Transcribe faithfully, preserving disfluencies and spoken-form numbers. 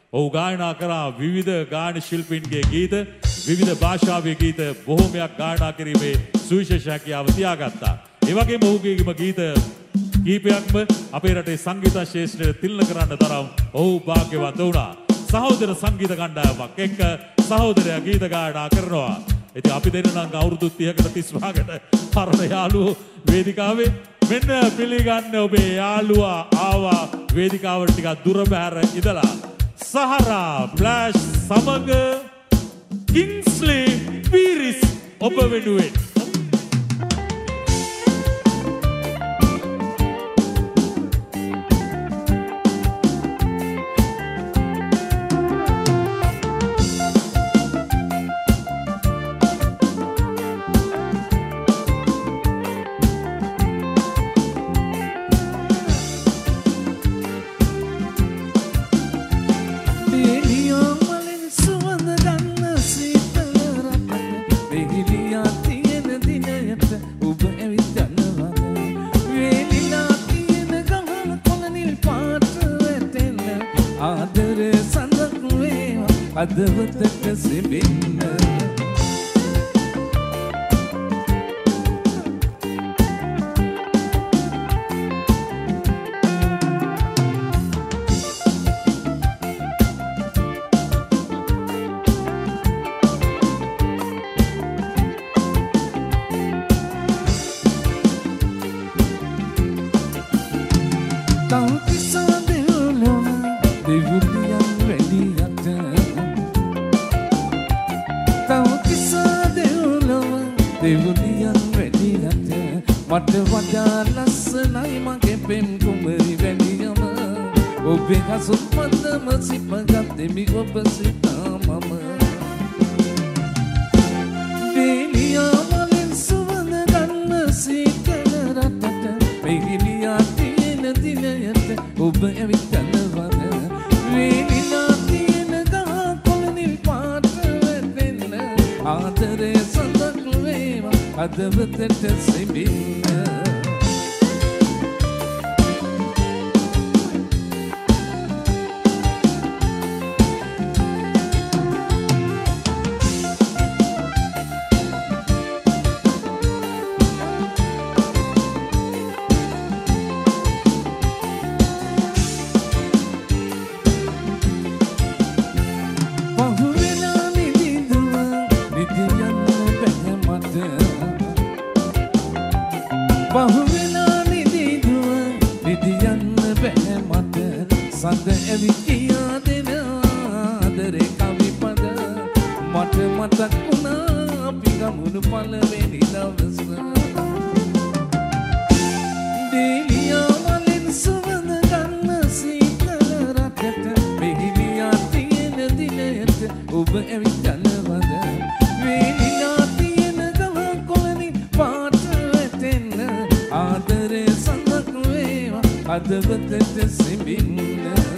ඔහු ගායනා කරා විවිධ ගායන ශිල්පීන්ගේ ගීත විවිධ භාෂාවේ ගීත බොහෝමයක් ගායනා කිරීමේ සුවිශේෂ හැකියාව තියාගත්තා. ඒ වගේම ඔහුගේම ගීත කීපයක්ම අපේ රටේ සංගීත ශාස්ත්‍රයේ තිලන කරන්න තරම් ඔහු වාග්යවන්ත වුණා. සහෝදර සංගීත කණ්ඩායමක් එක්ක සහෝදරයා ගීත ගායනා කරනවා. ඉතින් අපි දෙන්න නම් අවුරුදු තිහකට තිස් පහකට පරණ යාළුවෝ වේදිකාවේ මෙන්න පිළිගන්න ඔබේ යාළුවා ආවා වේදිකාවට ටිකක් දුර බැහැර ඉඳලා සහරා ෆ්ලෑෂ් සමග කිංස්ලි පීරිස් ඔබ වෙනුවෙන් අදවතට සෙබෙන්න මට වඩා ලස්සනයි මගේ පෙම් කුමරි වැනියම ඔබේ කසුත් මතම සිපගත්තෙමි ඔබ සිතා මම දෙලියා මලින් සුවඳ ගන්න සීතල රටට මෙහිලියා තියෙන දිනයට ඔබ ඇවිත් යනවද වේලිලා තියෙන ගහ කොළ නිල් පාට වෙන්න ආදරේ සඳක් වේවා අදවතට සෙබින්න පහුවෙලා නිදිදුව නිදියන්න බැහැ මට සඳ ඇවිත් කියා දෙන ආදරේ කවිපද මට මතක් වුණා අපි ගමුණු පළවෙනි දවස දෙලියා මලින් සුවඳ ගන්න සීතල රටට මෙහිලියා තියෙන දිනයට ඔබ ඇවිත් යනවද වේලිලා තියෙන ගහ කොළනි පාට ආදරේ සඳක් වේවා අදවතට සෙබින්න